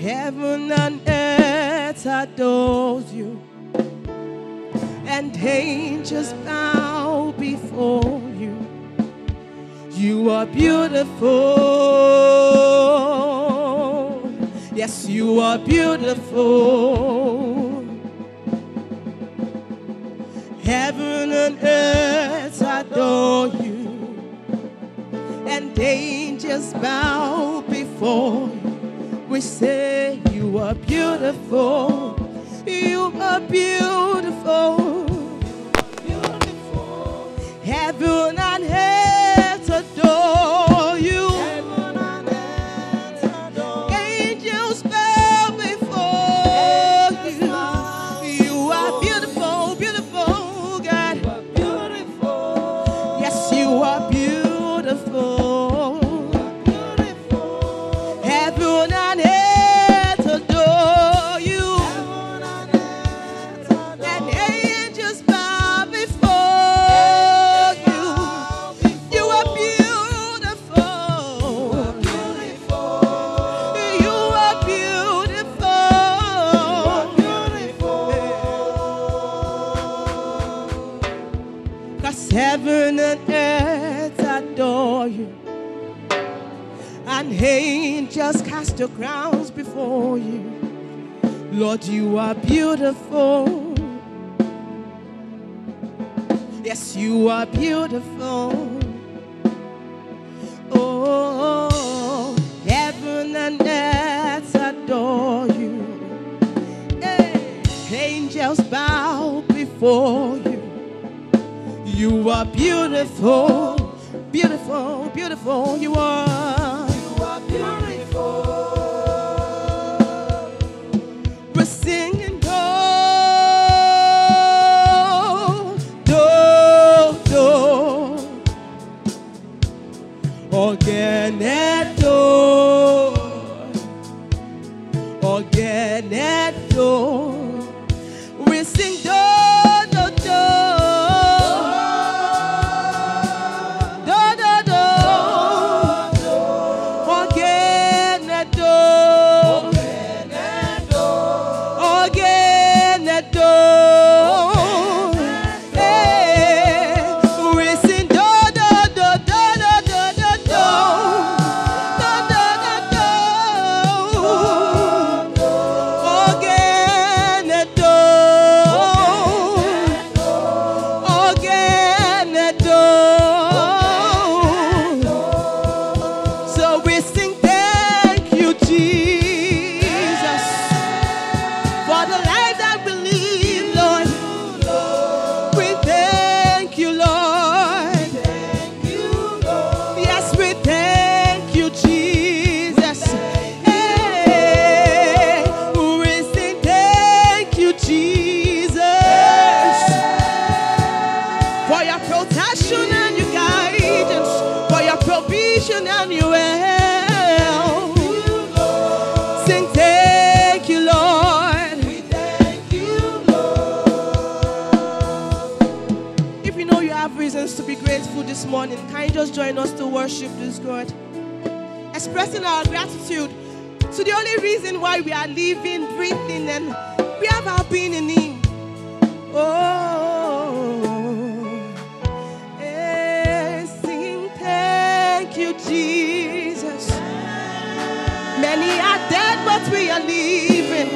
Heaven and earth adores you, and angels bow before you. You are beautiful. Yes, you are beautiful. Heaven and earth adore you, and angels bow before you. We say you are beautiful. You are beautiful. Heaven and earth adore you. Heaven and earth adore you. Angels bow before you. You are beautiful, beautiful, God. You are beautiful. Yes, you are beautiful. Heaven and earth adore you. Heaven and earth adore And you. angels bow before you. You are beautiful. You are beautiful. 'Cause heaven and earth adore you, and angels cast your crowns before you. Lord, you are beautiful. Yes, you are beautiful. Oh, heaven and earth adore you. Hey, angels bow before you. You are beautiful, beautiful, beautiful. You are. You are beautiful. We're singing do, do, do. Organedo, organedo. We sing do, do, do. Do, do, do. Organedo. Organedo. Hey, we sing do, do, do, do, do, do, do, do. Do, do, do, do. Organedo. Organedo. So we sing thank you, Jesus, for the life that we live, Lord. We thank you, Lord. Yes, we thank you, Jesus. Hey, we sing thank you, Jesus, for your protection and your guidance, for your provision and your help. Sing thank you, Lord. If you know you have reasons to be grateful this morning, can you just join us to worship this God? Expressing our gratitude to the only reason why we are living, breathing, and we have our being in Him. Oh, sing thank you, Jesus. Many are dead, but we are living.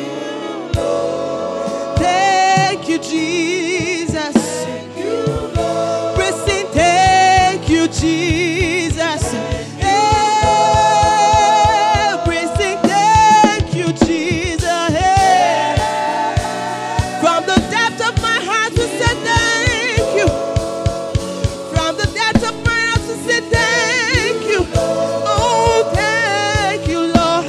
Thank you, Jesus. We sing thank you, Jesus. Hey, we sing thank you, Jesus. Hey. From the depth of my heart we say thank you. From the depth of my heart we say thank you. Oh, thank you, Lord.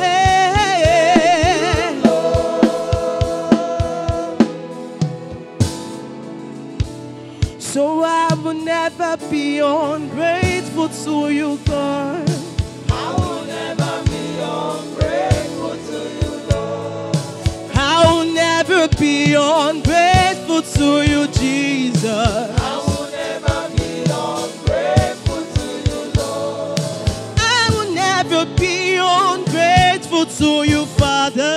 So I will never be ungrateful to you, God. I will never be ungrateful to you, Lord. I will never be ungrateful to you, Jesus. I will never be ungrateful to you, Lord. I will never be ungrateful ungrateful to you, Father.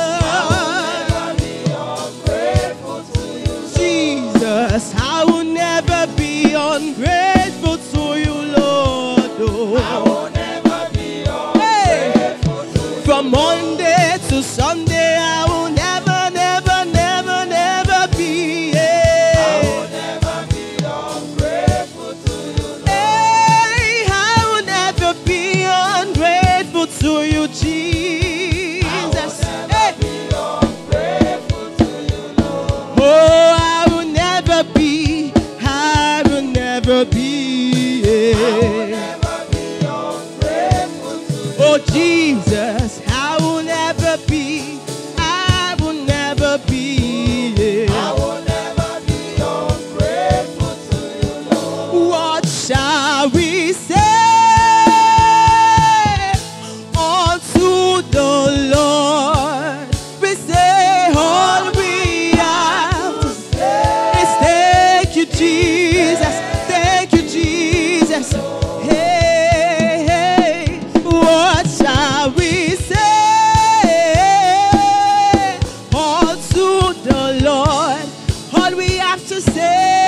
Jesus, I will never be ungrateful to you, Lord. Oh. From Monday to Sunday, I will never, never, never, never be. Yeah. I will never be ungrateful to you, Lord. Hey, I will never be ungrateful to you, Jesus. I will never be ungrateful to you, Lord. Oh, I will never be. I will never be. Yeah. I will never be ungrateful to you, oh, Jesus. I will never be, I will never be, yeah. I will never be ungrateful to you, Lord. What shall we say unto the Lord? We say all we have to say is thank you, Jesus. Thank you, Jesus. Hey, hey, what shall we say? All we have to say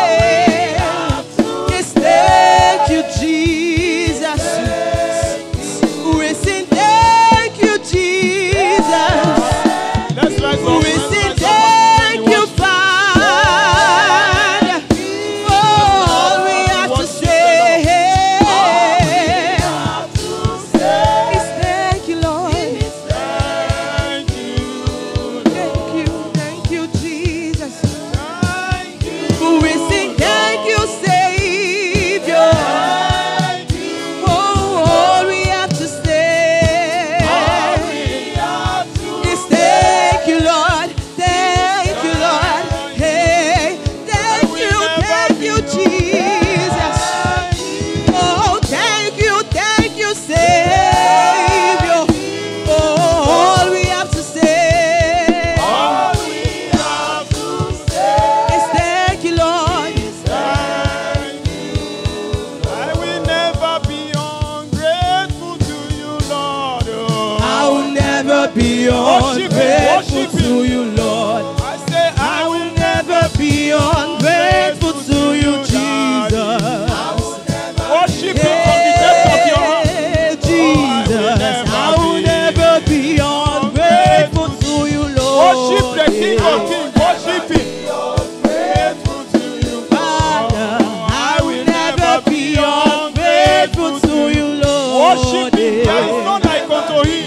is thank you, Jesus. We sing thank you, Jesus. We sing thank you, Father. All we have to say is thank you, Lord. Thank you, Jesus. We sing thank you, Savior. Oh, all we have to say is thank you, Lord. Thank you, Lord. Hey, thank you, Jesus. Oh, thank you, Savior. Oh, all we have to say is thank you, Lord. I will never be ungrateful to you, Lord. I will never be ungrateful to you, Lord. I say I will never be ungrateful to you, Jesus. worship Him from the depth of your heart. Yeah, Jesus. I will never be ungrateful to you, Lord. Worship the King of Kings. Worship Him. Grateful to you, Father, I will never be ungrateful to you, Lord. worship Him. There is none like unto Him.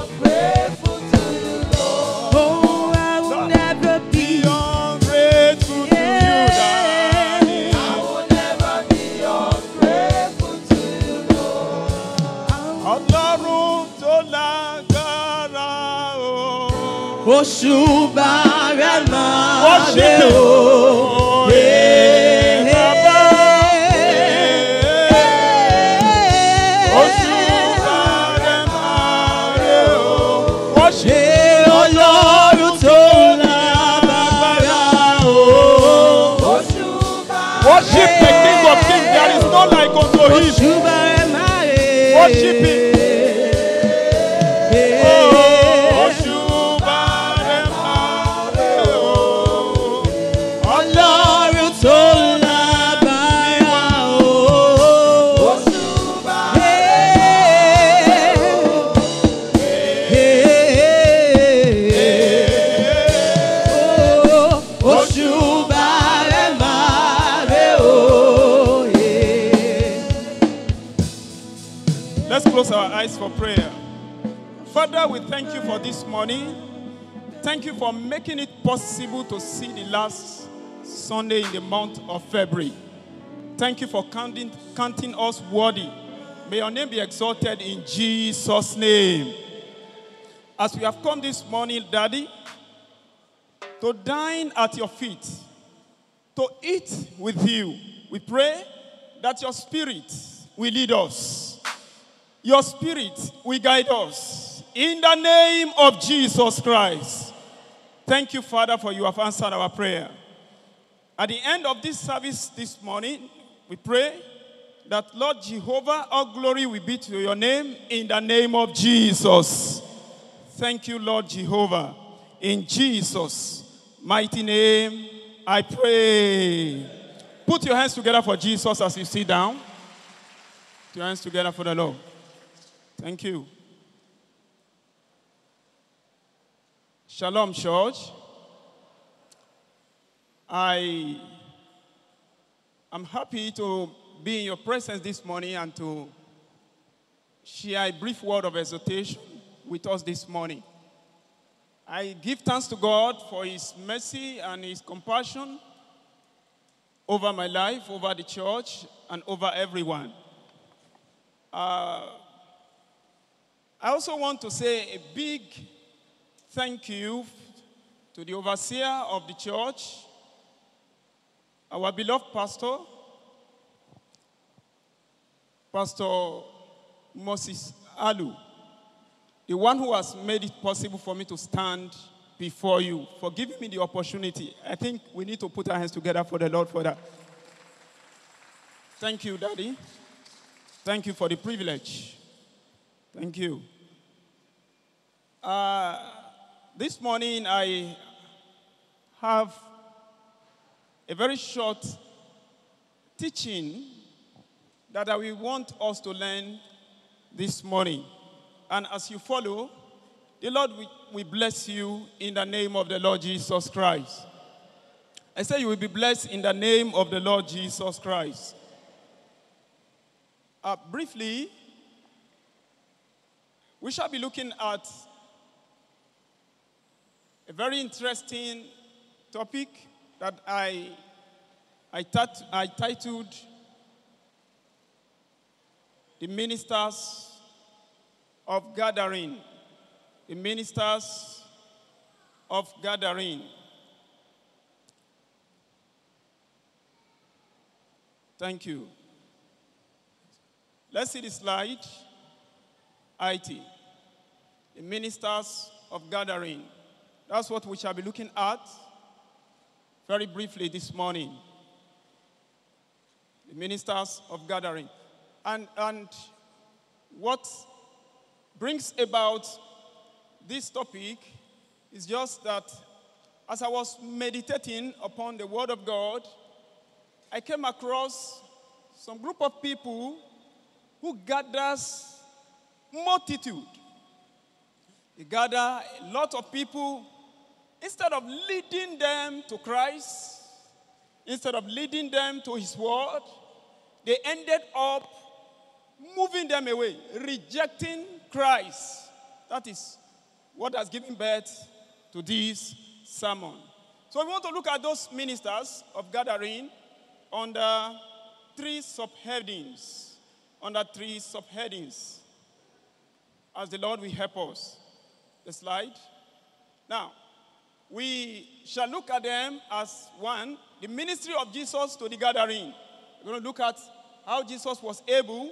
Oh, I will never be Ungrateful to you, Daddy. Ọlọ́run tó lágbára o. Òṣùbà rẹ̀ máa Worship dé Him. o. Bàbá. Òṣùbà rẹ̀ máa rè o. Worship Ṣé Ọlọ́run tó lágbára o? Worship the King of Kings. There is none like unto Him. Òṣùbà rẹ̀ máa dé. Worship Him. Òṣùbà rẹ̀ máa rè o. Ọlọ́run tó lágbára o. Òṣùbà rẹ̀ máa dé o. Let's close our eyes for prayer. Father, we thank you for this morning. Thank you for making it possible to see the last Sunday in the month of February. Thank you for counting us worthy. May your name be exalted in Jesus' name. As we have come this morning, Daddy, to dine at your feet, to eat with you, we pray that your Spirit will lead us. Your Spirit will guide us. In the name of Jesus Christ. Thank you, Father, for you have answered our prayer. At the end of this service this morning, we pray that, Lord Jehovah, all glory will be to your name in the name of Jesus. Thank you, Lord Jehovah. In Jesus' mighty name, I pray. Put your hands together for Jesus as you sit down. Put your hands together for the Lord. Thank you. Shalom, church. I am happy to be in your presence this morning and to share a brief word of exhortation with us this morning. I give thanks to God for his mercy and his compassion over my life, over the church, and over everyone. I also want to say a big thank you to the overseer of the church, our beloved pastor, Pastor Moses Alu, the one who has made it possible for me to stand before you, for giving me the opportunity. I think we need to put our hands together for the Lord for that. Thank you, Daddy. Thank you for the privilege. Thank you. This morning I have a very short teaching that I will want us to learn this morning. And as you follow, the Lord will bless you in the name of the Lord Jesus Christ. I say you will be blessed in the name of the Lord Jesus Christ. Briefly, we shall be looking at a very interesting topic that I titled The Ministers of Gathering. The Ministers of Gathering. Thank you. Let's see the slide. IT. The Ministers of Gathering. That's what we shall be looking at very briefly this morning. The Ministers of Gathering. And what brings about this topic is just that as I was meditating upon the Word of God, I came across some group of people who gathers multitude. They gather a lot of people. Instead of leading them to Christ, instead of leading them to his word, they ended up moving them away, rejecting Christ. That is what has given birth to this sermon. So we want to look at those ministers of gathering under three subheadings. Under three subheadings. As the Lord will help us. The slide. Now, we shall look at them as one, the ministry of Jesus to the gathering. We're going to look at how Jesus was able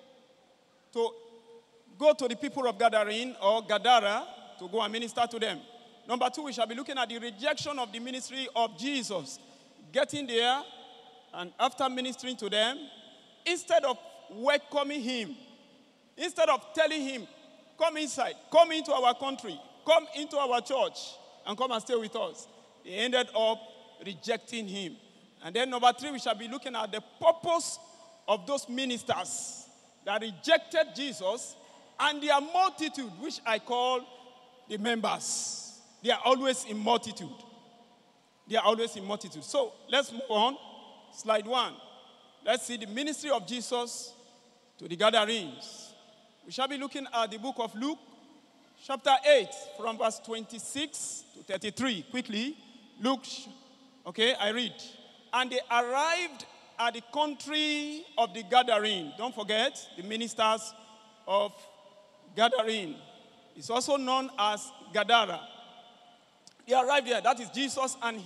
to go to the people of gathering or Gadara to go and minister to them. Number two, we shall be looking at the rejection of the ministry of Jesus. Getting there and after ministering to them, instead of welcoming him, instead of telling him, come inside, come into our country, come into our church, and come and stay with us, they ended up rejecting him. And then number three, we shall be looking at the purpose of those ministers that rejected Jesus and their multitude, which I call the members. They are always in multitude. They are always in multitude. So let's move on. Slide 1. Let's see the ministry of Jesus to the gatherings. We shall be looking at the book of Luke, chapter 8, from verse 26 to 33. Quickly, Luke, okay, I read. And they arrived at the country of the gathering. Don't forget, the ministers of gathering. It's also known as Gadara. They arrived there. That is Jesus and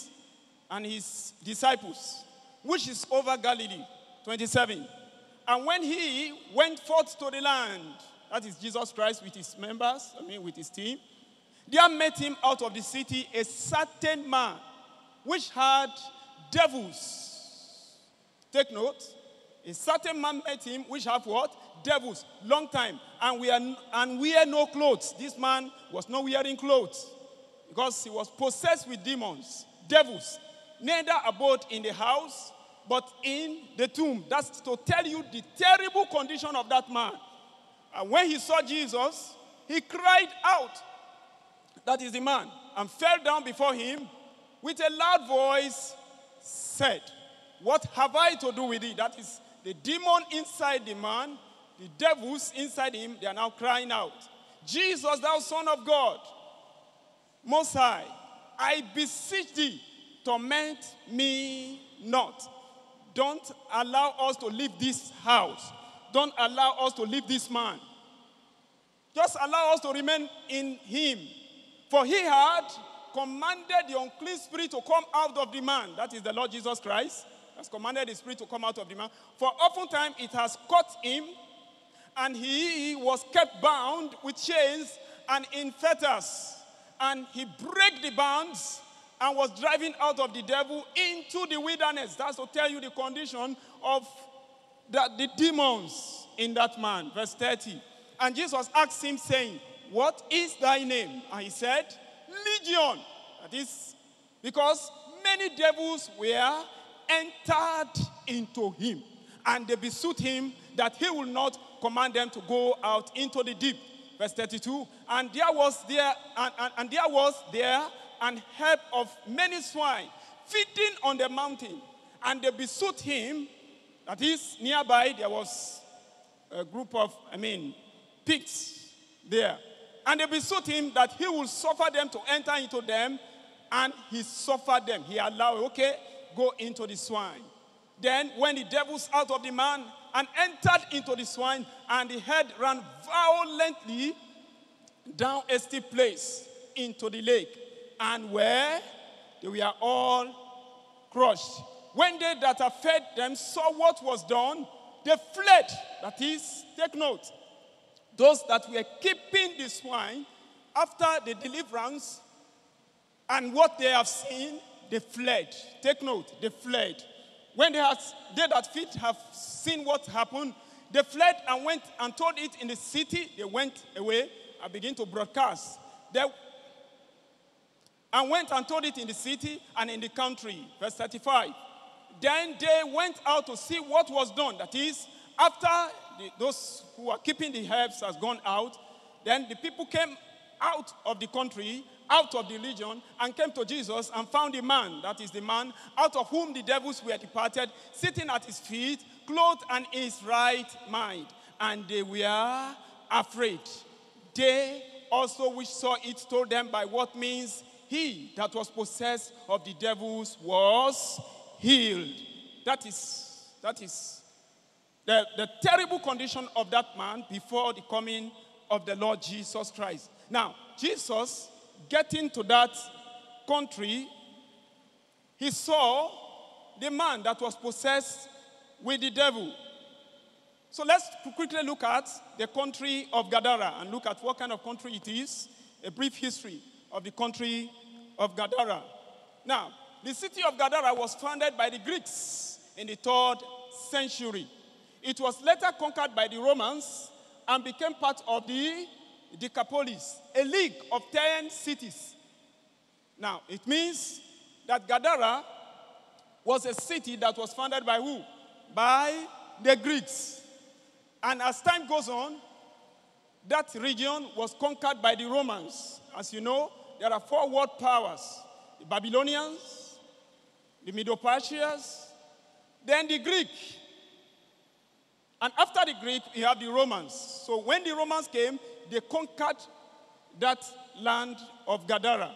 his disciples, which is over Galilee. 27. And when he went forth to the land, that is Jesus Christ with his members, with his team, there met him out of the city a certain man which had devils. Take note. A certain man met him, which have what? Devils, long time, and wear no clothes. This man was not wearing clothes because he was possessed with demons, devils. Neither abode in the house, but in the tomb. That's to tell you the terrible condition of that man. And when he saw Jesus, he cried out, that is the man, and fell down before him with a loud voice, said, what have I to do with it? That is the demon inside the man, the devils inside him, they are now crying out, Jesus, thou Son of God, Most High, I beseech thee, torment me not. Don't allow us to leave this house. Don't allow us to leave this man. Just allow us to remain in him. For he had commanded the unclean spirit to come out of the man. That is the Lord Jesus Christ. Has commanded the spirit to come out of the man. For oftentimes it has caught him, and he was kept bound with chains and in fetters. And he broke the bonds and was driving out of the devil into the wilderness. That's to tell you the condition of the demons in that man. Verse 30. And Jesus asked him, saying, what is thy name? And he said, Legion. That is because many devils were entered into him. And they besought him that he will not command them to go out into the deep. Verse 32. And there was there an herd of many swine feeding on the mountain. And they besought him, that is, nearby there was a group of, pigs there. And they besought him that he would suffer them to enter into them, and he suffered them. He allowed, okay, go into the swine. Then when the devils out of the man and entered into the swine, and the herd ran violently down a steep place into the lake, and where they were all crushed. When they that had fed them saw what was done, they fled. That is, take note, those that were keeping the swine after the deliverance and what they have seen, they fled. Take note, they fled. When they that feed have seen what happened, they fled and went and told it in the city. They went away and began to broadcast. They and went and told it in the city and in the country. Verse 35. Then they went out to see what was done. That is, after those who are keeping the herbs has gone out, then the people came out of the country, out of the legion, and came to Jesus and found the man, that is the man, out of whom the devils were departed, sitting at his feet, clothed and in his right mind. And they were afraid. They also which saw it told them by what means he that was possessed of the devils was healed. That is the terrible condition of that man before the coming of the Lord Jesus Christ. Now, Jesus, getting to that country, he saw the man that was possessed with the devil. So let's quickly look at the country of Gadara and look at what kind of country it is. A brief history of the country of Gadara. Now, the city of Gadara was founded by the Greeks in the 3rd century. It was later conquered by the Romans and became part of the Decapolis, a league of 10 cities. Now, it means that Gadara was a city that was founded by who? By the Greeks. And as time goes on, that region was conquered by the Romans. As you know, there are 4 world powers: the Babylonians, the Medo-Persians, then the Greek. And after the Greek, we have the Romans. So when the Romans came, they conquered that land of Gadara.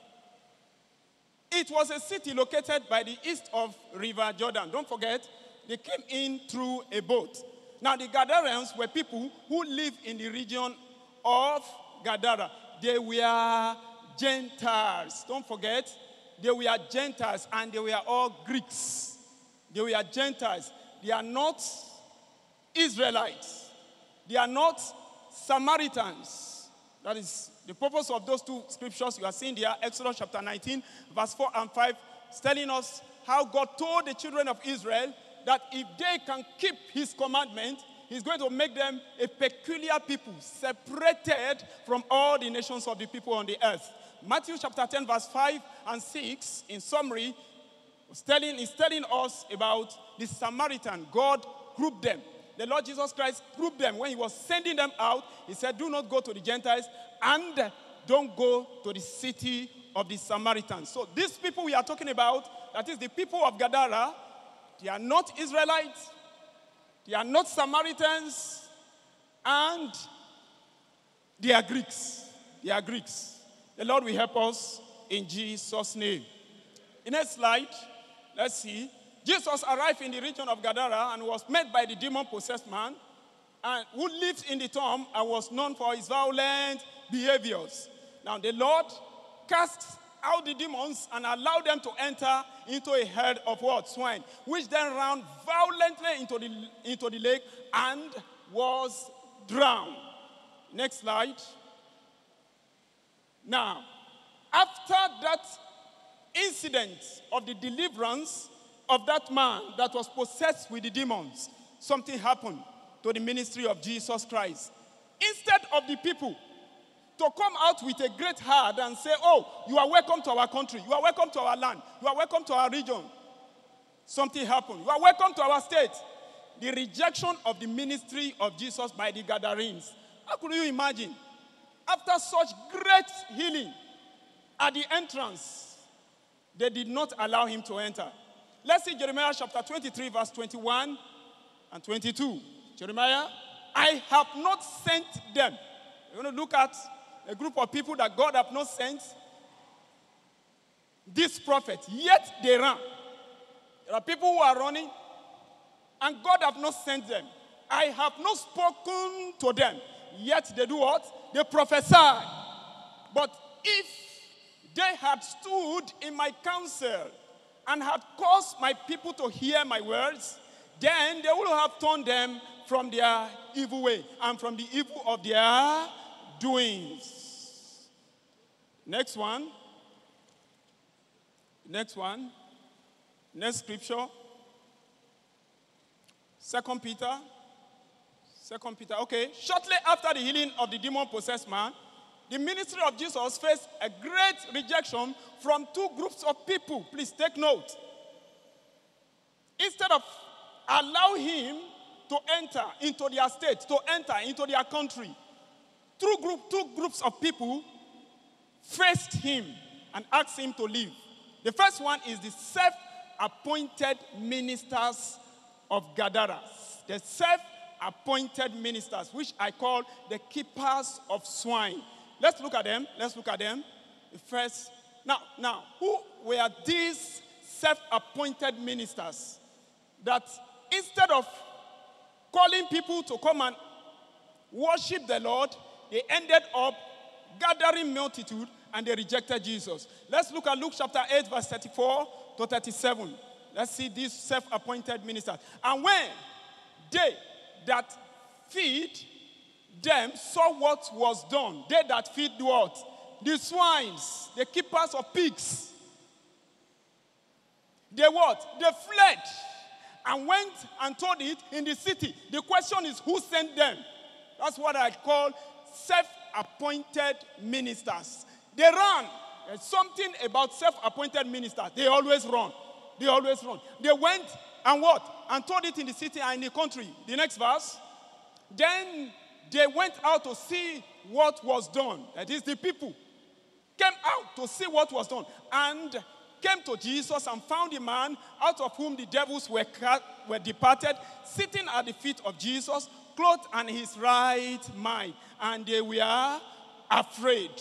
It was a city located by the east of River Jordan. Don't forget, they came in through a boat. Now, the Gadarens were people who lived in the region of Gadara. They were Gentiles. Don't forget, they were Gentiles, and they were all Greeks. They were Gentiles. They are not Israelites. They are not Samaritans. That is the purpose of those 2 scriptures you are seeing there, Exodus chapter 19, verse 4 and 5, is telling us how God told the children of Israel that if they can keep his commandment, he's going to make them a peculiar people, separated from all the nations of the people on the earth. Matthew chapter 10, verse 5 and 6, in summary, is telling us about the Samaritan. God grouped them. The Lord Jesus Christ grouped them. When he was sending them out, he said, do not go to the Gentiles and don't go to the city of the Samaritans. So these people we are talking about, that is the people of Gadara, they are not Israelites, they are not Samaritans, and they are Greeks. They are Greeks. The Lord will help us in Jesus' name. The next slide, let's see. Jesus arrived in the region of Gadara and was met by the demon-possessed man, and who lived in the tomb and was known for his violent behaviors. Now the Lord cast out the demons and allowed them to enter into a herd of what? Swine, which then ran violently into the lake and was drowned. Next slide. Now, after that incident of the deliverance of that man that was possessed with the demons, something happened to the ministry of Jesus Christ. Instead of the people to come out with a great heart and say, oh, you are welcome to our country, you are welcome to our land, you are welcome to our region, something happened. You are welcome to our state. The rejection of the ministry of Jesus by the Gadarenes. How could you imagine? After such great healing at the entrance, they did not allow him to enter. Let's see Jeremiah chapter 23, verse 21 and 22. Jeremiah, I have not sent them. You're going to look at a group of people that God have not sent this prophet, yet they ran. There are people who are running, and God have not sent them. I have not spoken to them, yet they do what? They prophesy. But if they had stood in my counsel and had caused my people to hear my words, then they would have turned them from their evil way and from the evil of their doings. Next one. Next one. Next scripture. 2 Peter. Okay. Shortly after the healing of the demon-possessed man, the ministry of Jesus faced a great rejection from two groups of people. Please take note. Instead of allow him to enter into their state, to enter into their country, two groups of people faced him and asked him to leave. The first one is the self-appointed ministers of Gadara. The self-appointed ministers, which I call the keepers of swine. Let's look at them. First, now, who were these self-appointed ministers that instead of calling people to come and worship the Lord, they ended up gathering multitude and they rejected Jesus? Let's look at Luke chapter 8, verse 34 to 37. Let's see these self-appointed ministers. And when they that feed them saw what was done, they that feed what? The swines, the keepers of pigs. They what? They fled and went and told it in the city. The question is, who sent them? That's what I call self-appointed ministers. They ran. There's something about self-appointed ministers. They always run. They went and what? And told it in the city and in the country. The next verse. Then they went out to see what was done. That is, the people came out to see what was done. And came to Jesus and found a man out of whom the devils were departed, sitting at the feet of Jesus, clothed in his right mind. And they were afraid.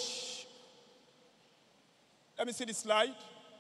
Let me see the slide.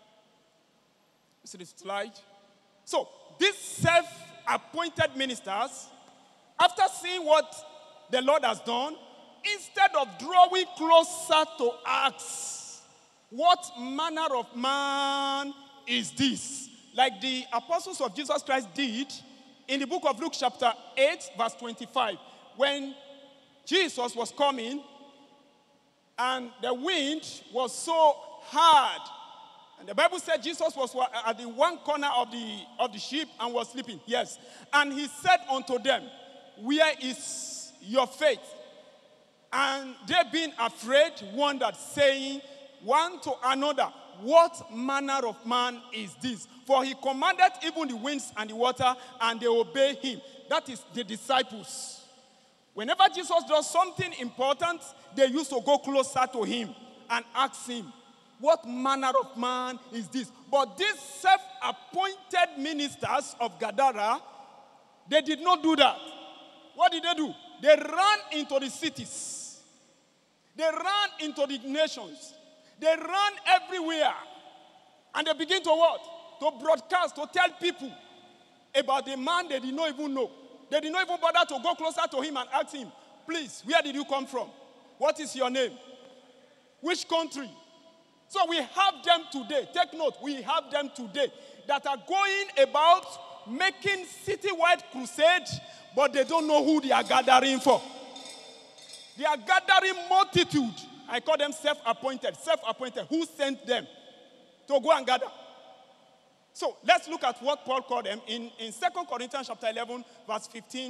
So, these self-appointed ministers, after seeing what the Lord has done, instead of drawing closer to ask, what manner of man is this? Like the apostles of Jesus Christ did in the book of Luke chapter 8, verse 25. When Jesus was coming and the wind was so hard And the Bible said Jesus was at the one corner of the ship and was sleeping. Yes. And he said unto them, where is your faith? And they being afraid wondered, saying one to another, what manner of man is this? For he commanded even the winds and the water, and they obey him. That is the disciples. Whenever Jesus does something important, they used to go closer to him and ask him, what manner of man is this? But these self-appointed ministers of Gadara, they did not do that. What did they do? They ran into the cities. They ran into the nations. They ran everywhere. And they begin to what? To broadcast, to tell people about the man they did not even know. They did not even bother to go closer to him and ask him, please, where did you come from? What is your name? Which country? So we have them today. Take note, we have them today that are going about making citywide crusade, but they don't know who they are gathering for. They are gathering multitude. I call them self-appointed. Self-appointed. Who sent them to go and gather? So let's look at what Paul called them in 2 Corinthians chapter 11, verse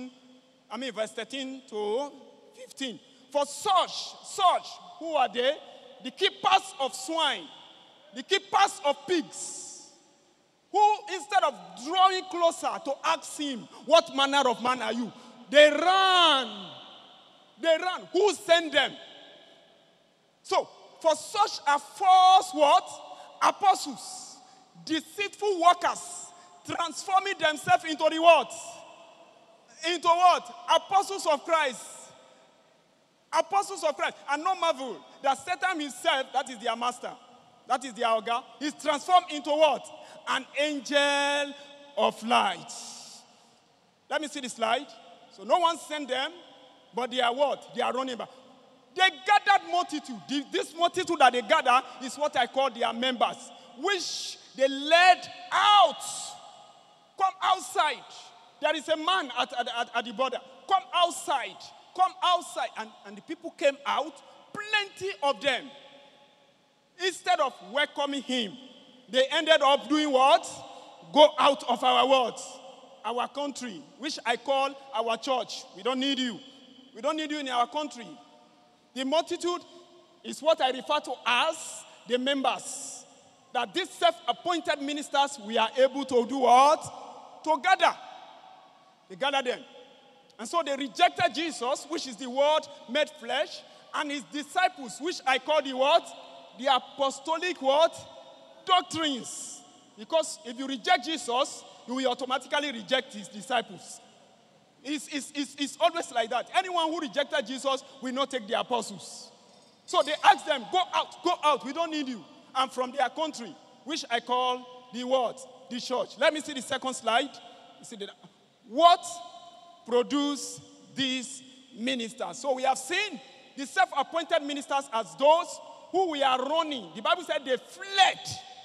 13 to 15. For such, who are they? The keepers of swine, the keepers of pigs, who instead of drawing closer to ask him, what manner of man are you? They ran. They ran. Who sent them? So, for such are false what? Apostles, deceitful workers, transforming themselves into the what? Into what? Apostles of Christ. Apostles of Christ. And no marvel that Satan himself, that is their master, that is their Oga, is transformed into what? An angel of light. Let me see the slide. So no one sent them, but they are what? They are running back. They gathered multitude. This multitude that they gather is what I call their members, which they led out. Come outside. There is a man at the border. Come outside. Come outside. And the people came out, plenty of them. Instead of welcoming him, they ended up doing what? Go out of our what? Our country, which I call our church. We don't need you. We don't need you in our country. The multitude is what I refer to as the members. That these self-appointed ministers, we are able to do what? To gather. They gather them. And so they rejected Jesus, which is the word made flesh, and his disciples, which I call the what? The apostolic what? Doctrines. Because if you reject Jesus, you will automatically reject his disciples. It's always like that. Anyone who rejected Jesus will not take the apostles. So they asked them, go out, we don't need you. And from their country, which I call the what? The church. Let me see the second slide. You see what produce these ministers? So we have seen the self-appointed ministers as those who we are running. The Bible said they fled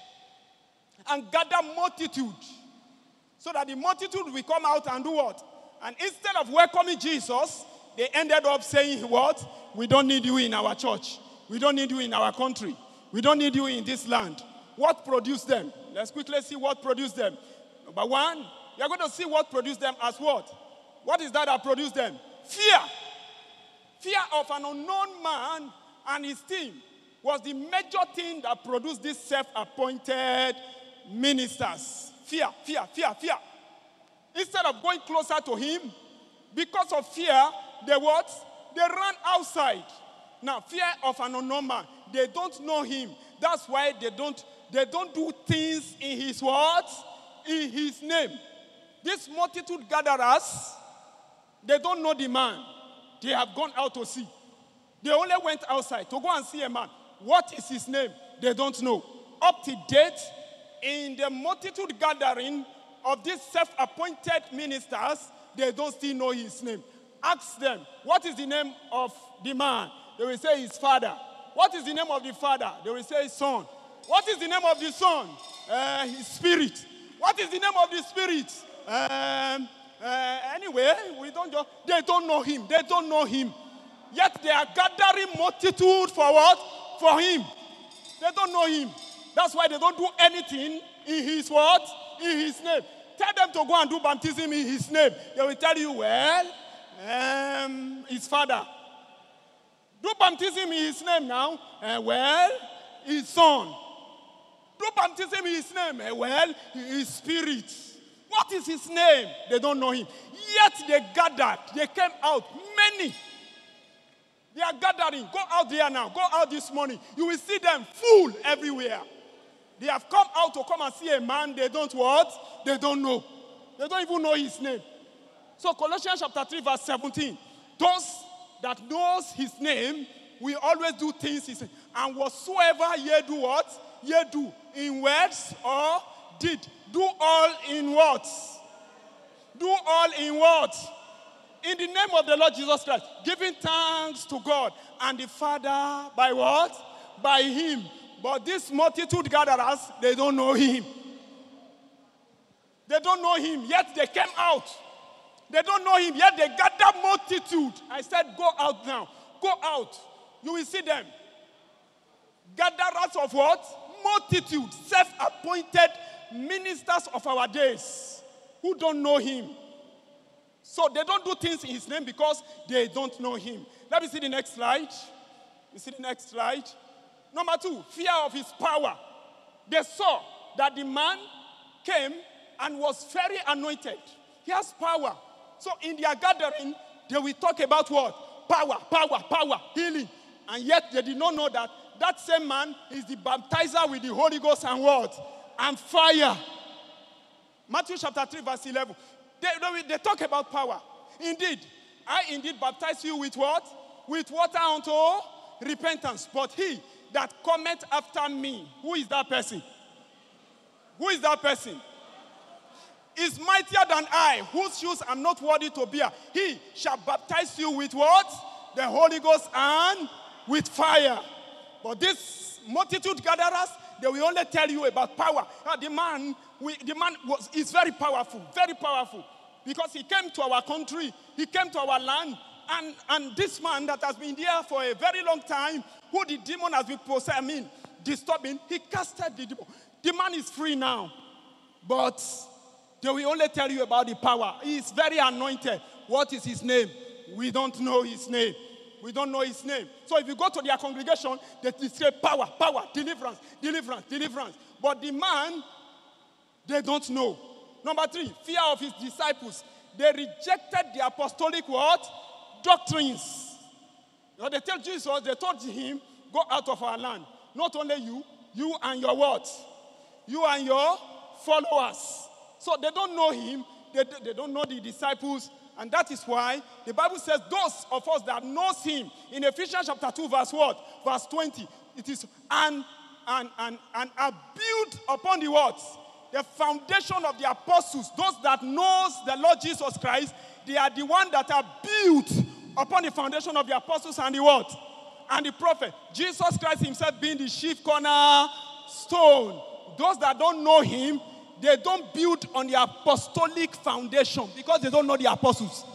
and gathered multitude. So that the multitude will come out and do what? And instead of welcoming Jesus, they ended up saying what? We don't need you in our church. We don't need you in our country. We don't need you in this land. What produced them? Let's quickly see what produced them. Number one, we are going to see what produced them as what? What is that produced them? Fear. Fear of an unknown man and his team was the major thing that produced these self-appointed ministers. Fear. Instead of going closer to him, because of fear, they what? They ran outside. Now, fear of an unknown man. They don't know him. That's why they don't do things in his words, in his name. These multitude gatherers, they don't know the man. They have gone out to see. They only went outside to go and see a man. What is his name? They don't know. Up to date, in the multitude gathering of these self-appointed ministers, they don't still know his name. Ask them, what is the name of the man? They will say his father. What is the name of the father? They will say his son. What is the name of the son? His spirit. What is the name of the spirit? Anyway, they don't know him. They don't know him. Yet they are gathering multitude for what? For him. They don't know him. That's why they don't do anything in his what? In his name. Tell them to go and do baptism in his name. They will tell you, well, his father. Do baptism in his name now. Well, his son. Do baptism in his name. Well, his spirit. What is his name? They don't know him. Yet they gathered. They came out. Many. They are gathering. Go out there now. Go out this morning. You will see them full everywhere. They have come out to come and see a man they don't what? They don't know. They don't even know his name. So Colossians chapter 3 verse 17. Those that knows his name will always do things his name. And whatsoever ye do what? Ye do in words or deed. Do all in what? Do all in what? In the name of the Lord Jesus Christ. Giving thanks to God and the Father by what? By him. But this multitude gatherers, they don't know him. They don't know him, yet they came out. They don't know him, yet they gather multitude. I said, go out now. Go out. You will see them. Gatherers of what? Multitude. Self-appointed ministers of our days who don't know him. So they don't do things in his name because they don't know him. Let me see the next slide. You see the next slide? Number 2, fear of his power. They saw that the man came and was very anointed. He has power. So in their gathering, they will talk about what? Power, power, power, healing. And yet they did not know that that same man is the baptizer with the Holy Ghost and what? And fire. Matthew chapter 3 verse 11. They talk about power. Indeed, I indeed baptize you with what? With water unto repentance. But he that cometh after me, who is that person? Who is that person? Is mightier than I, whose shoes I'm not worthy to bear. He shall baptize you with what? The Holy Ghost and with fire. But this multitude gatherers, they will only tell you about power. The man is very powerful, because he came to our country, he came to our land, and this man that has been there for a very long time, who the demon has been disturbing, he casted the demon. The man is free now, but they will only tell you about the power. He is very anointed. What is his name? We don't know his name. We don't know his name. So if you go to their congregation, they say power, power, deliverance, deliverance, deliverance. But the man, they don't know. Number 3, fear of his disciples. They rejected the apostolic what? Doctrines. You know, they told Jesus, they told him, go out of our land. Not only you and your what? You and your followers. So they don't know him. They don't know the disciples. And that is why the Bible says those of us that knows him, in Ephesians chapter 2 verse what? Verse 20. It is and are built upon the what? The foundation of the apostles. Those that knows the Lord Jesus Christ, they are the ones that are built upon the foundation of the apostles and the what? And the prophet. Jesus Christ himself being the chief cornerstone. Those that don't know him, they don't build on the apostolic foundation because they don't know the apostles.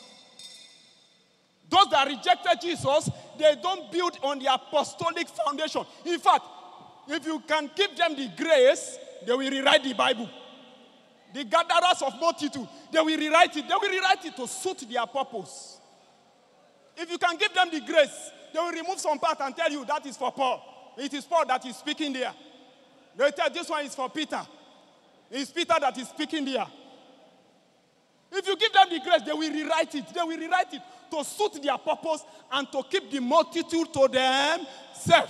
Those that rejected Jesus, they don't build on the apostolic foundation. In fact, if you can give them the grace, they will rewrite the Bible. The gatherers of multitude, they will rewrite it. They will rewrite it to suit their purpose. If you can give them the grace, they will remove some part and tell you that is for Paul. It is Paul that is speaking there. They will tell this one is for Peter. It's Peter that is speaking there. If you give them the grace, they will rewrite it. They will rewrite it to suit their purpose and to keep the multitude to themselves.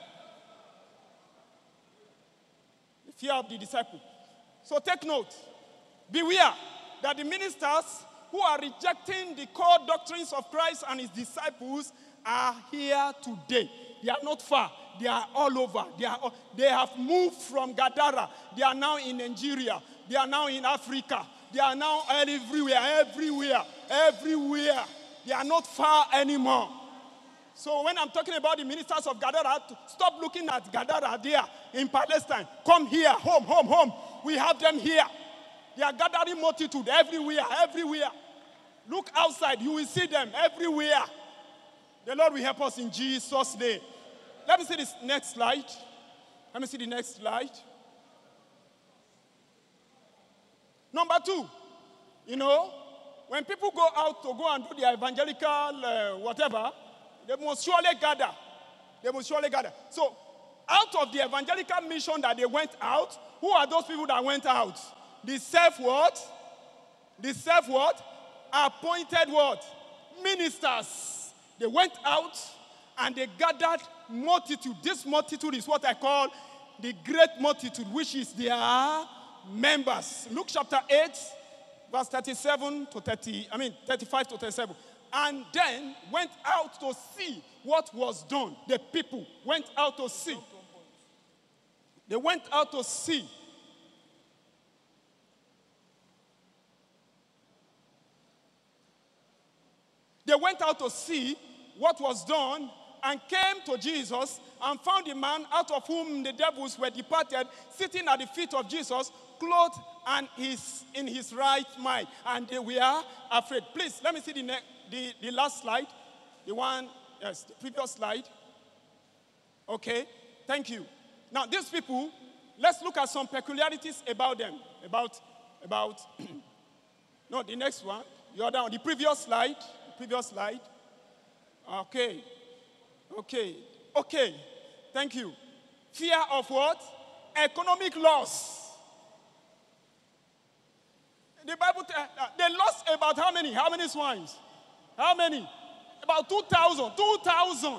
The fear of the disciple. So take note. Beware that the ministers who are rejecting the core doctrines of Christ and his disciples are here today. They are not far. They are all over. They have moved from Gadara. They are now in Nigeria. They are now in Africa. They are now everywhere. They are not far anymore. So when I'm talking about the ministers of Gadara, stop looking at Gadara there in Palestine. Come here, home. We have them here. They are gathering multitude everywhere. Look outside, you will see them everywhere. The Lord will help us in Jesus' name. Let me see this next slide. Let me see the next slide. Number 2, you know, when people go out to go and do their evangelical whatever, they must surely gather. They must surely gather. So, out of the evangelical mission that they went out, who are those people that went out? The self what? The self what? Appointed what? Ministers. They went out and they gathered multitude. This multitude is what I call the great multitude, which is their members. Luke chapter 8, verse 35 to 37. And then went out to see what was done. The people went out to see. They went out to see. They went out to see what was done and came to Jesus and found a man out of whom the devils were departed, sitting at the feet of Jesus, clothed and in his right mind. And they were afraid. Please, let me see the last slide. The one, yes, the previous slide. Okay, thank you. Now, these people, let's look at some peculiarities about them. No, the next one. The other one, the previous slide. Okay. Thank you. Fear of what? Economic loss. The Bible, they lost about how many? How many swines? How many? About 2,000. 2,000.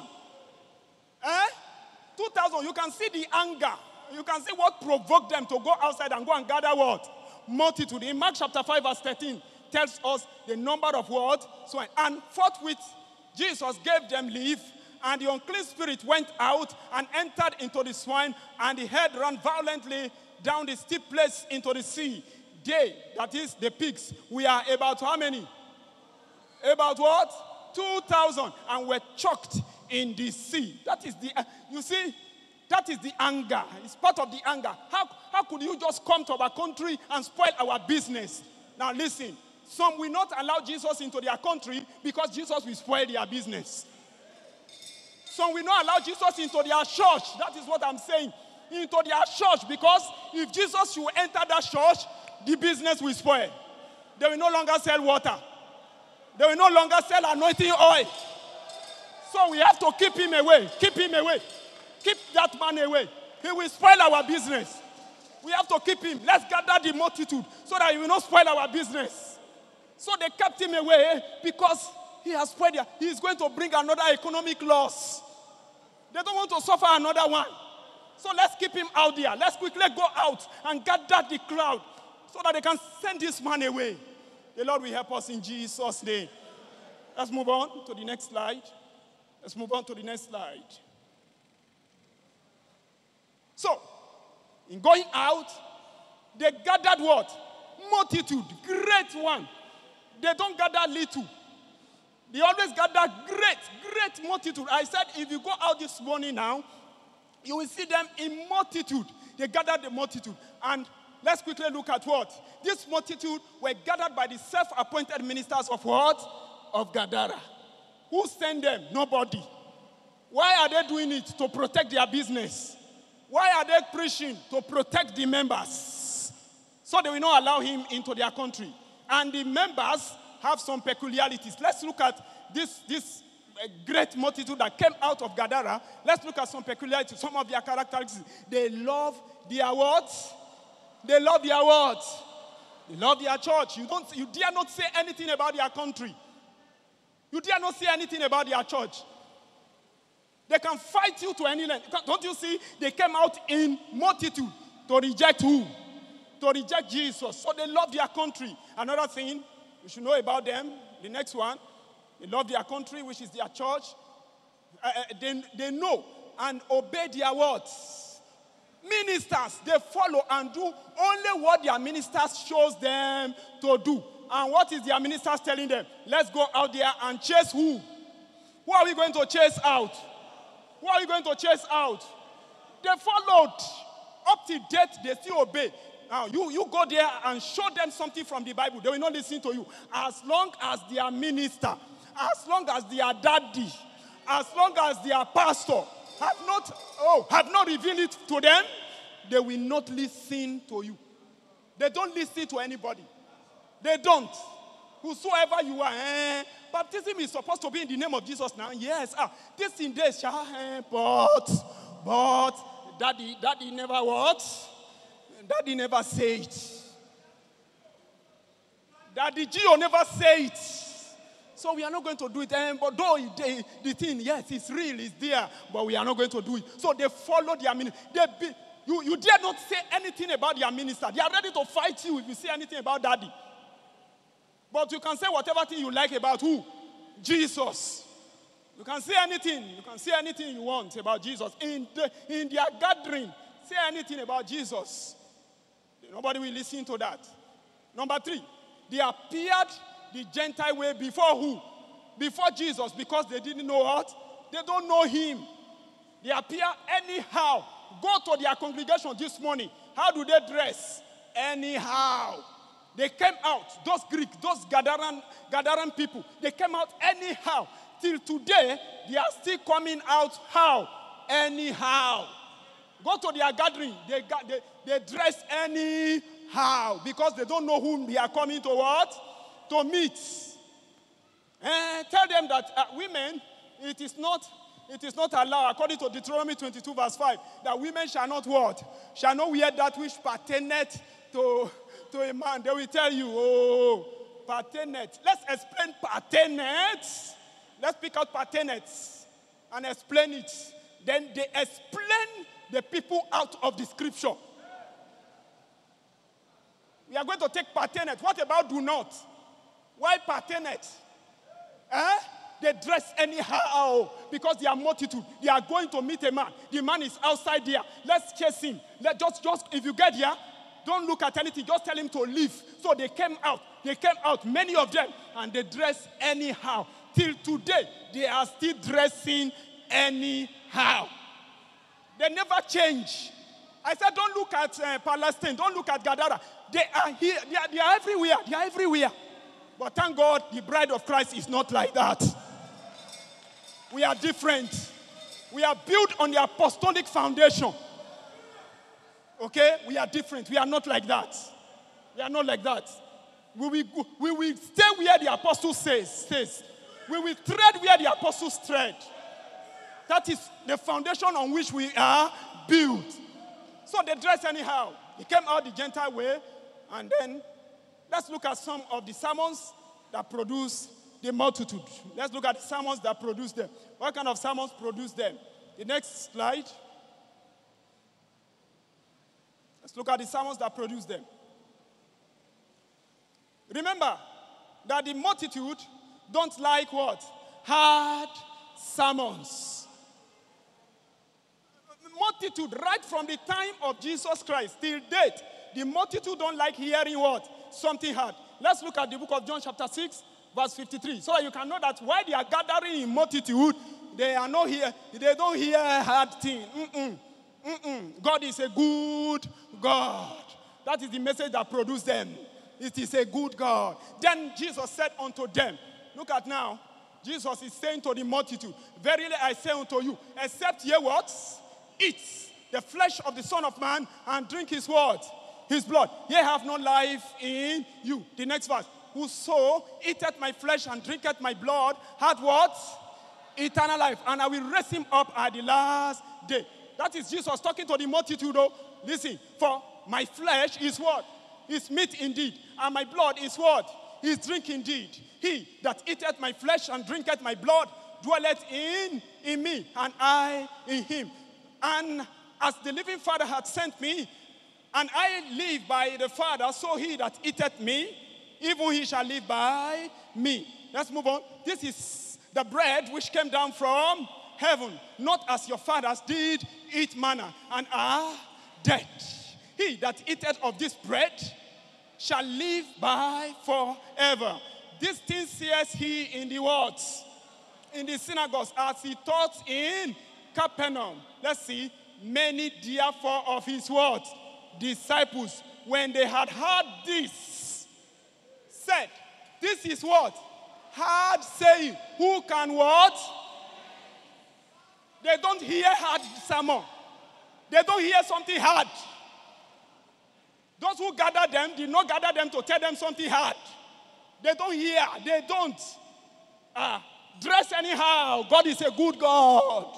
2,000. You can see the anger. You can see what provoked them to go outside and go and gather what? Multitude. In Mark chapter 5 verse 13 tells us the number of what? Swine. And forthwith Jesus gave them leave, and the unclean spirit went out and entered into the swine, and the head ran violently down the steep place into the sea. They, that is the pigs, we are about how many? About what? 2,000, and were choked in the sea. That is the, you see, that is the anger. It's part of the anger. How could you just come to our country and spoil our business? Now listen, some will not allow Jesus into their country because Jesus will spoil their business. Some will not allow Jesus into their church. That is what I'm saying. Into their church, because if Jesus should enter that church, the business will spoil. They will no longer sell water. They will no longer sell anointing oil. So we have to keep him away. Keep him away. Keep that man away. He will spoil our business. We have to keep him. Let's gather the multitude so that he will not spoil our business. So they kept him away because he has spoiled. He is going to bring another economic loss. They don't want to suffer another one. So let's keep him out there. Let's quickly go out and gather the crowd so that they can send this man away. The Lord will help us in Jesus' name. Let's move on to the next slide. So, in going out, they gathered what? Multitude, great one. They don't gather little. They always gather great multitude. I said, if you go out this morning now, you will see them in multitude. They gathered the multitude. And let's quickly look at what? This multitude were gathered by the self-appointed ministers of what? Of Gadara. Who sent them? Nobody. Why are they doing it? To protect their business. Why are they preaching? To protect the members. So they will not allow him into their country. And the members have some peculiarities. Let's look at this great multitude that came out of Gadara. Let's look at some peculiarities, some of their characteristics. They love their what? They love their what? They love their church. You dare not say anything about their country. You dare not say anything about their church. They can fight you to any length. Don't you see? They came out in multitude to reject who? To reject Jesus. So they love their country. Another thing you should know about them, the next one, they love their country, which is their church. They know and obey their words. Ministers, they follow and do only what their ministers shows them to do. And what is their ministers telling them? Let's go out there and chase who? Who are we going to chase out? Who are we going to chase out? They followed. Up to date, they still obey. Now, you go there and show them something from the Bible. They will not listen to you. As long as their minister, as long as their daddy, as long as their pastor have not revealed it to them, they will not listen to you. They don't listen to anybody. They don't. Whosoever you are, baptism is supposed to be in the name of Jesus now. Yes, this in days shall, but daddy never what? Daddy never say it. Daddy Gio never say it. So we are not going to do it. But though the thing, yes, it's real, it's there, but we are not going to do it. So they follow their minister. You dare not say anything about their minister. They are ready to fight you if you say anything about daddy. But you can say whatever thing you like about who? Jesus. You can say anything. You can say anything you want about Jesus. In their gathering, say anything about Jesus. Nobody will listen to that. Number 3, they appeared the Gentile way before who? Before Jesus, because they didn't know what? They don't know him. They appear anyhow. Go to their congregation this morning. How do they dress? Anyhow. They came out, those Greek, those Gadaran people, they came out anyhow. Till today, they are still coming out how? Anyhow. Go to their gathering, they dress anyhow because they don't know whom they are coming to what? To meet. And tell them that women, it is not allowed, according to Deuteronomy 22 verse 5, that women shall not what? Shall not wear that which pertaineth to a man. They will tell you, pertaineth. Let's explain pertaineth. Let's pick out pertaineth and explain it. Then they explain the people out of the scripture. We are going to take pertaineth. What about do not? Why pertaineth? They dress anyhow because they are multitude. They are going to meet a man. The man is outside there. Let's chase him. Just if you get here, don't look at anything. Just tell him to leave. So they came out. Many of them, and they dress anyhow. Till today, they are still dressing anyhow. They never change. I said, don't look at Palestine. Don't look at Gadara. They are here. They are everywhere. They are everywhere. But thank God, the bride of Christ is not like that. We are different. We are built on the apostolic foundation. Okay? We are different. We are not like that. We are not like that. We will stay where the apostle says. We will tread where the apostles tread. That is the foundation on which we are built. So they dress anyhow. They came out the Gentile way. And then let's look at some of the sermons that produce the multitude. Let's look at the sermons that produce them. What kind of sermons produce them? The next slide. Let's look at the sermons that produce them. Remember that the multitude don't like what? Hard sermons. Multitude, right from the time of Jesus Christ till date, the multitude don't like hearing what? Something hard. Let's look at the book of John chapter 6, verse 53. So that you can know that while they are gathering in multitude, they are not here. They don't hear hard things. God is a good God. That is the message that produced them. It is a good God. Then Jesus said unto them, look at now, Jesus is saying to the multitude, verily I say unto you, except ye what? Eat the flesh of the Son of Man and drink his word, his blood. Ye have no life in you. The next verse. Whoso eateth my flesh and drinketh my blood hath what? Eternal life. And I will raise him up at the last day. That is Jesus talking to the multitude. Oh, listen, for my flesh is what? Is meat indeed. And my blood is what? Is drink indeed. He that eateth my flesh and drinketh my blood dwelleth in me, and I in him. And as the living Father hath sent me, and I live by the Father, so he that eateth me, even he shall live by me. Let's move on. This is the bread which came down from heaven, not as your fathers did eat manna, and are dead. He that eateth of this bread shall live by forever. This thing says he in the words, in the synagogues, as he taught in Capernaum. Let's see. Many therefore of his words, disciples, when they had heard this, said, this is what? Hard saying. Who can what? They don't hear hard sermon. They don't hear something hard. Those who gather them did not gather them to tell them something hard. They don't hear. They don't dress anyhow. God is a good God.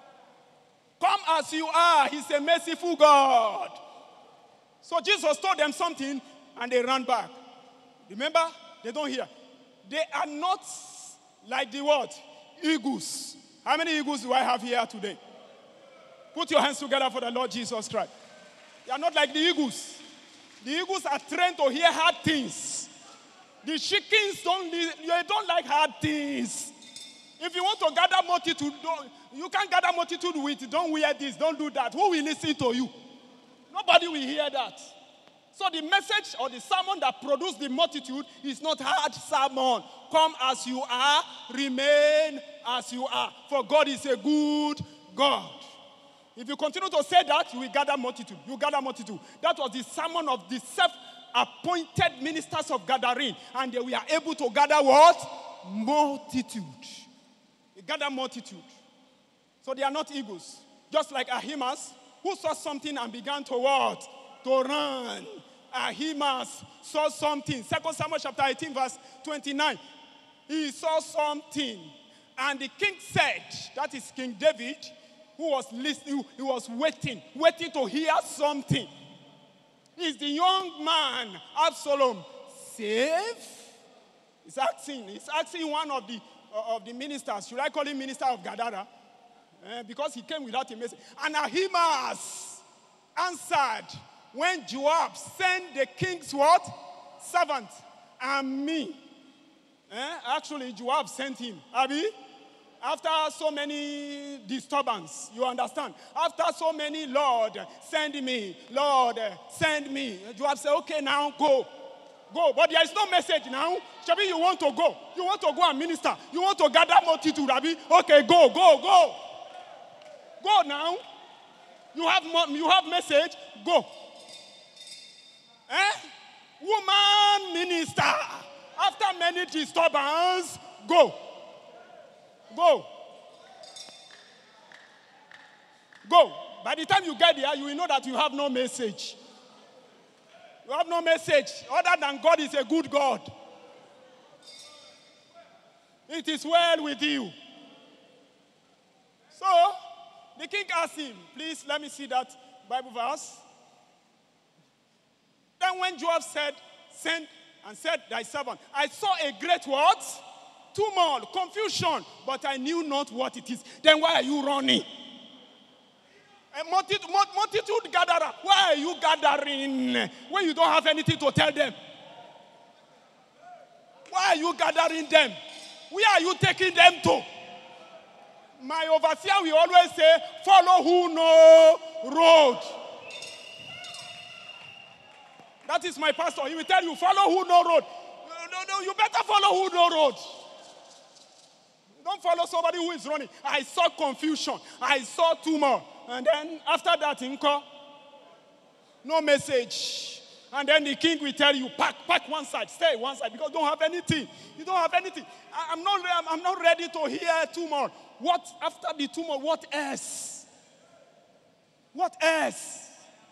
Come as you are. He's a merciful God. So Jesus told them something and they ran back. Remember? They don't hear. They are not like the what? Eagles. How many eagles do I have here today? Put your hands together for the Lord Jesus Christ. They are not like the eagles. The eagles are trained to hear hard things. The chickens don't like hard things. If you want to gather multitude, you can't gather multitude with, don't wear this, don't do that. Who will listen to you? Nobody will hear that. So the message or the sermon that produced the multitude is not hard sermon. Come as you are, remain as you are. For God is a good God. If you continue to say that, you will gather multitude. You gather multitude. That was the sermon of the self-appointed ministers of gathering. And they were able to gather what? Multitude. They gather multitude. So they are not eagles. Just like Ahimaaz, who saw something and began to what? To run. Ahimaaz saw something. 2 Samuel chapter 18 verse 29. He saw something. And the king said, that is King David, who was listening, he was waiting to hear something. Is the young man, Absalom, safe? He's asking one of the ministers, should I call him minister of Gadara? Because he came without a message. And Ahimaaz answered, when Joab sent the king's what? Servant and me. Actually, Joab sent him. Abi? After so many disturbance, you understand? After so many, Lord, send me. Lord, send me. Joab said, okay, now go. Go. But there is no message now. Shabi, you want to go. You want to go and minister. You want to gather multitude, Abi? Okay, go. Go now. You have message. Go. Woman minister. After many disturbance, go. By the time you get there, you will know that you have no message. You have no message other than God is a good God. It is well with you. So, the king asked him, please let me see that Bible verse. Then when Joab said, send and said thy servant, I saw a great what? Tumult, confusion, but I knew not what it is. Then why are you running? A multitude gatherer. Why are you gathering when you don't have anything to tell them? Why are you gathering them? Where are you taking them to? My overseer will always say, follow who know road. That is my pastor. He will tell you, follow who know road. No, you better follow who know road. Don't follow somebody who is running. I saw confusion. I saw tumor. And then after that, no message. And then the king will tell you, pack one side, stay one side, because you don't have anything. You don't have anything. I'm not ready to hear tumor. What after the tumor? What else? What else?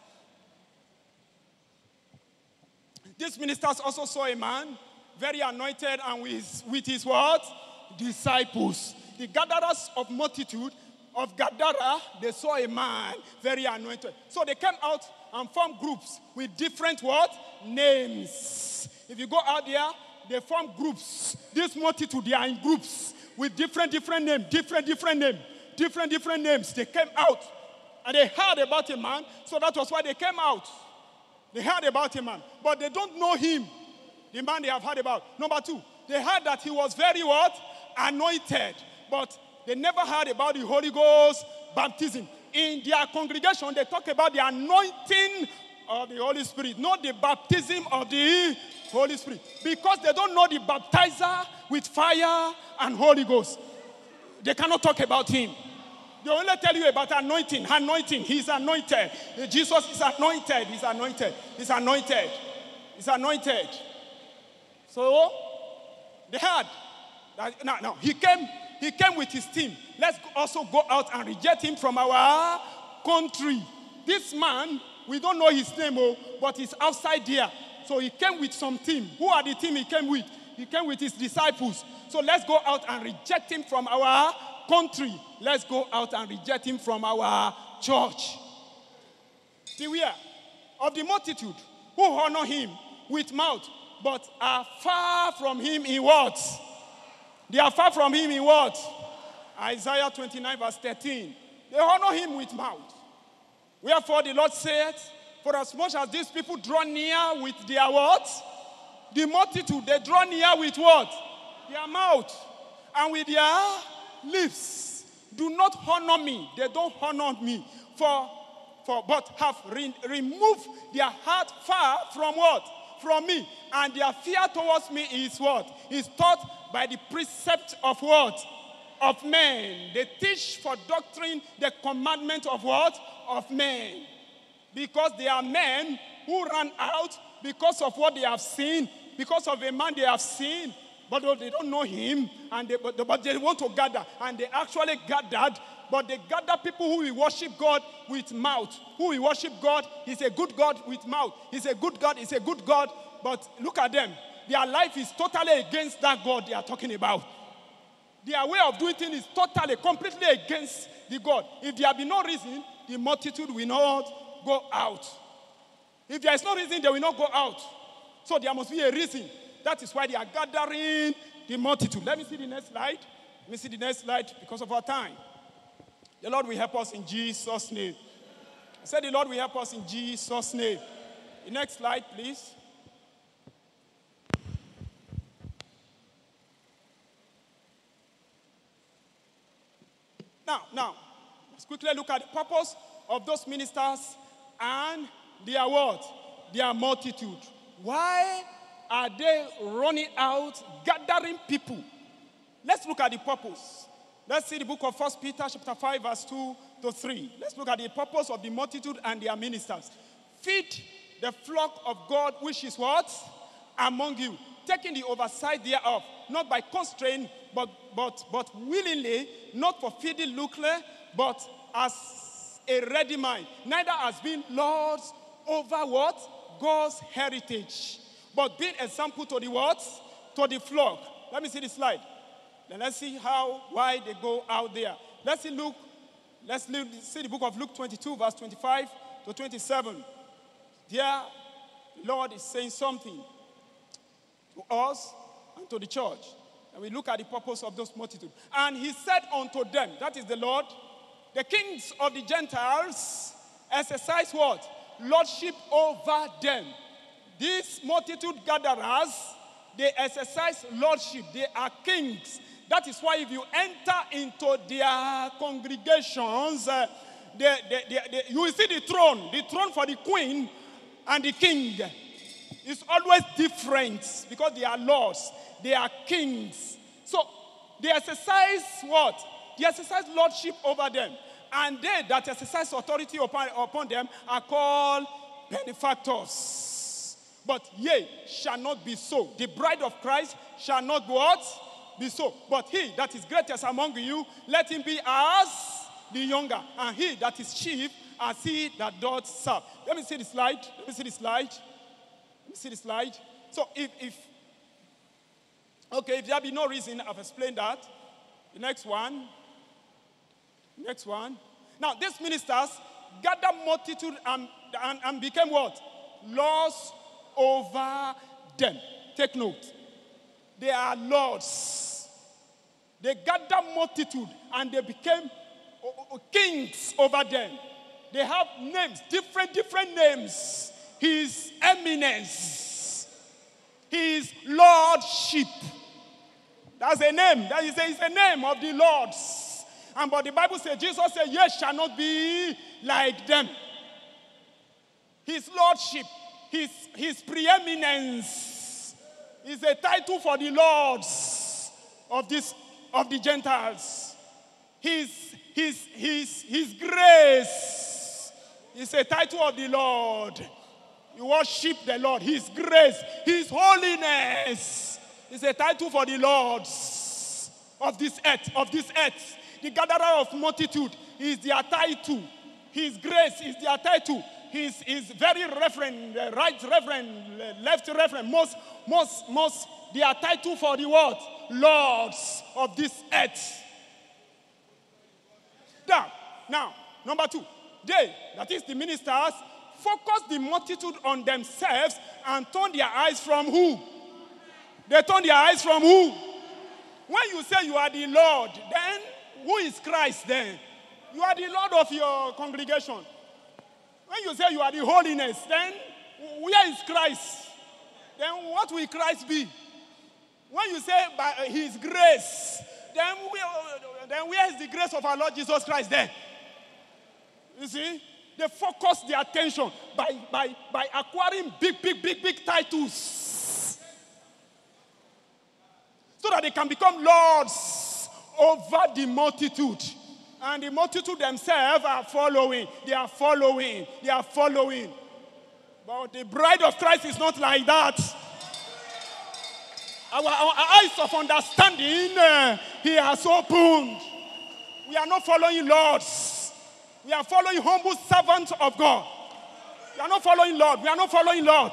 These ministers also saw a man, very anointed, and with his what? Disciples. The gatherers of multitude of Gadara, they saw a man very anointed. So they came out and formed groups with different what? Names. If you go out there, they form groups. This multitude, they are in groups with different names, different names. They came out and they heard about a man, so that was why they came out. They heard about a man, but they don't know him, the man they have heard about. Number two, they heard that he was very what? Anointed, but they never heard about the Holy Ghost baptism. In their congregation, they talk about the anointing of the Holy Spirit, not the baptism of the Holy Spirit, because they don't know the baptizer with fire and Holy Ghost. They cannot talk about him. They only tell you about anointing. He's anointed. Jesus is anointed. He's anointed. So, they heard that now he came He came with his team. Let's also go out and reject him from our country. This man, we don't know his name, but he's outside here. So he came with some team. Who are the team he came with? He came with his disciples. So let's go out and reject him from our country. Let's go out and reject him from our church. Beware of the multitude who honor him with mouth, but are far from him in what? They are far from him in what? Isaiah 29 verse 13. They honor him with mouth. Wherefore the Lord said, for as much as these people draw near with their what? The multitude, they draw near with what? Their mouth. And with their lips. Do not honor me. They don't honor me. But have removed their heart far from what? From me. And their fear towards me is what? Is taught by the precept of what? Of men. They teach for doctrine the commandment of what? Of men. Because they are men who ran out because of what they have seen, because of a man they have seen, but they don't know him, and but they want to gather, and they actually gathered, but they gather people who will worship God with mouth, who will worship God. He's a good God with mouth. He's a good God, he's a good God, but look at them. Their life is totally against that God they are talking about. Their way of doing things is totally, completely against the God. If there be no reason, the multitude will not go out. If there is no reason, they will not go out. So there must be a reason. That is why they are gathering the multitude. Let me see the next slide. Let me see the next slide because of our time. The Lord will help us in Jesus' name. I said the Lord will help us in Jesus' name. The next slide, please. Now, let's quickly look at the purpose of those ministers and their what? Their multitude. Why are they running out, gathering people? Let's look at the purpose. Let's see the book of 1 Peter chapter 5, verse 2 to 3. Let's look at the purpose of the multitude and their ministers. Feed the flock of God, which is what? Among you, taking the oversight thereof, not by constraint, but willingly, not for feeding lucre, but as a ready mind. Neither as being lords over what? God's heritage. But being example to the what? To the flock. Let me see the slide. Then let's see why they go out there. Let's see the book of Luke 22, verse 25 to 27. There, the Lord is saying something to us and to the church. And we look at the purpose of those multitudes. And he said unto them, that is the Lord, the kings of the Gentiles exercise what? Lordship over them. These multitude gatherers, they exercise lordship. They are kings. That is why if you enter into their congregations, you will see the throne for the queen and the king. It's always different because they are lords. They are kings. So they exercise what? They exercise lordship over them. And they that exercise authority upon them are called benefactors. But ye shall not be so. The bride of Christ shall not what? Be so. But he that is greatest among you, let him be as the younger. And he that is chief, as he that doth serve. Let me see the slide. So if there be no reason, I've explained that. The next one. Now, these ministers gathered multitude and became what? Lords over them. Take note. They are lords. They gathered multitude and they became kings over them. They have names, different names. His eminence. His lordship. That's a name. That is a name of the lords. But the Bible says, Jesus said, ye shall not be like them. His lordship, his preeminence is a title for the lords of the Gentiles. His grace is a title of the Lord. You worship the Lord. His grace, his holiness is a title for the lords of this earth, The gatherer of multitude is their title. His grace is their title. His very reverend, right reverend, left reverend, most their title for the world, lords of this earth. Now, number 2, they, that is the ministers, focus the multitude on themselves and turn their eyes from who? They turn their eyes from who? When you say you are the Lord, then who is Christ then? You are the Lord of your congregation. When you say you are the holiness, then where is Christ? Then what will Christ be? When you say by his grace, then where is the grace of our Lord Jesus Christ then? You see? They focus their attention by acquiring big titles so that they can become lords over the multitude. And the multitude themselves are following. They are following. But the bride of Christ is not like that. Our eyes of understanding, he has opened. We are not following lords. We are following humble servants of God. We are not following Lord.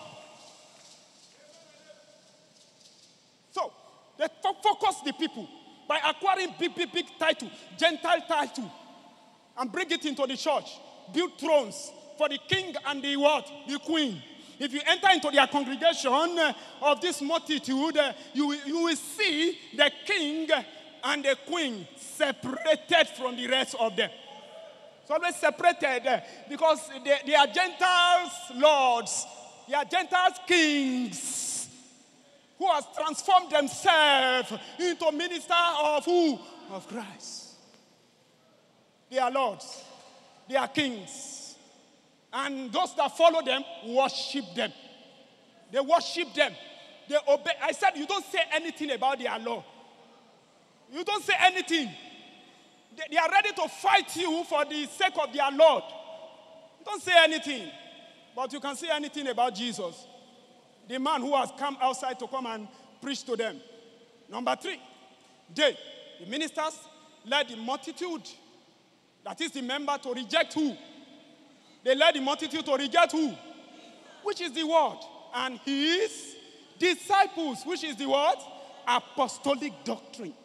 So, they focus the people by acquiring big title, Gentile title, and bring it into the church. Build thrones for the king and the what? The queen. If you enter into their congregation of this multitude, you will see the king and the queen separated from the rest of them. It's always separated because they are Gentiles lords. They are Gentiles kings who has transformed themselves into ministers of who? Of Christ. They are lords. They are kings. And those that follow them worship them. They worship them. They obey. I said you don't say anything about their law. You don't say anything. They are ready to fight you for the sake of their Lord. Don't say anything. But you can say anything about Jesus, the man who has come outside to come and preach to them. Number 3, the ministers, led the multitude, that is the member, to reject who? They led the multitude to reject who? Which is the word. And his disciples, which is the word? Apostolic doctrine.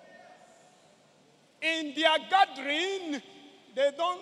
In their gathering, they don't,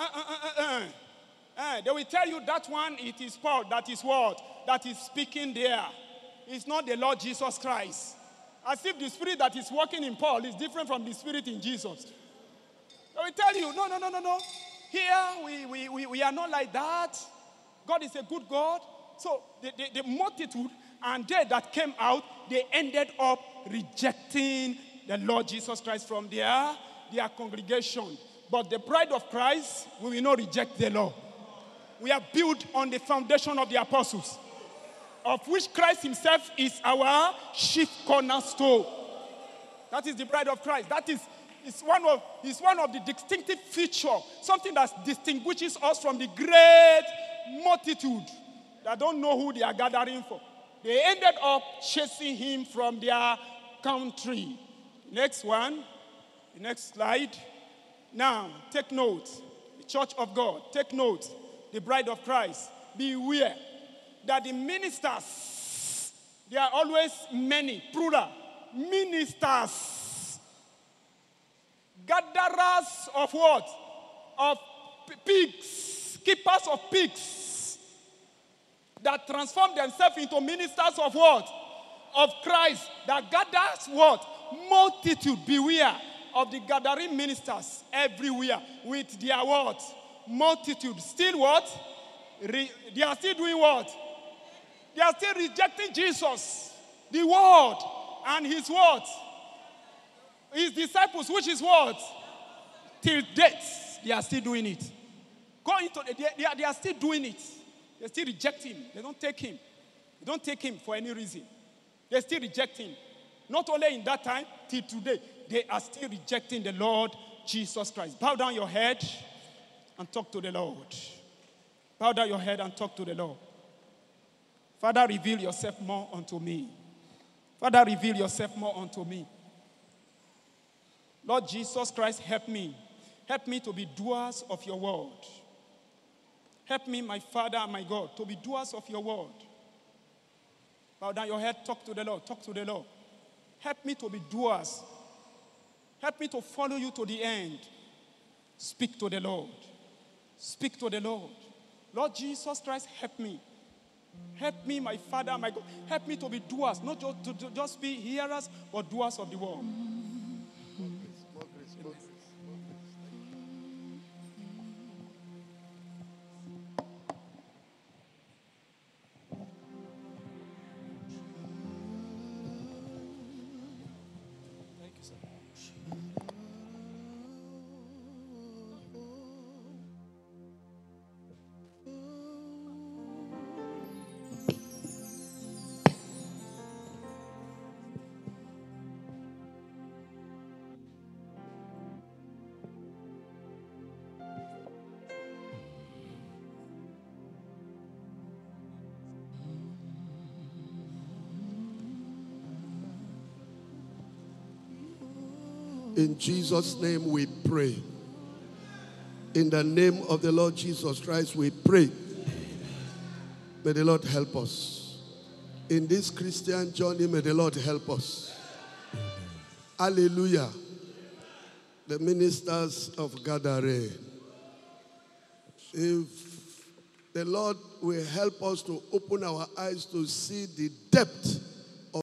they will tell you that one, it is Paul, that is what? That is speaking there. It's not the Lord Jesus Christ. As if the spirit that is working in Paul is different from the spirit in Jesus. They will tell you, no. Here, we are not like that. God is a good God. So the multitude and they that came out, they ended up rejecting the Lord Jesus Christ from their congregation. But the bride of Christ, we will not reject the law. We are built on the foundation of the apostles, of which Christ himself is our chief cornerstone. That is the bride of Christ. That is one of the distinctive features, something that distinguishes us from the great multitude that don't know who they are gathering for. They ended up chasing him from their country. Next one. The next slide. Now, take note. The church of God. Take note. The bride of Christ. Beware that the ministers, they are always many, plural. Ministers. Gatherers of what? Of pigs. Keepers of pigs. That transform themselves into ministers of what? Of Christ. That gathers what? Multitude. Beware of the gathering ministers everywhere with their what? Multitude. Still what? They are still doing what? They are still rejecting Jesus, the word, and his word. His disciples, which is what? Till death, they are still doing it. They are still doing it. They still reject him. They don't take him. They don't take him for any reason. They still reject him. Not only in that time, till today, they are still rejecting the Lord Jesus Christ. Bow down your head and talk to the Lord. Bow down your head and talk to the Lord. Father, reveal yourself more unto me. Father, reveal yourself more unto me. Lord Jesus Christ, help me. Help me to be doers of your word. Help me, my Father and my God, to be doers of your word. Bow down your head, talk to the Lord, talk to the Lord. Help me to be doers. Help me to follow you to the end. Speak to the Lord. Speak to the Lord. Lord Jesus Christ, help me. Help me, my Father and my God. Help me to be doers, not just be hearers, but doers of the word. In Jesus' name we pray. In the name of the Lord Jesus Christ we pray. May the Lord help us. In this Christian journey, may the Lord help us. Hallelujah. The ministers of Gathering. If the Lord will help us to open our eyes to see the depth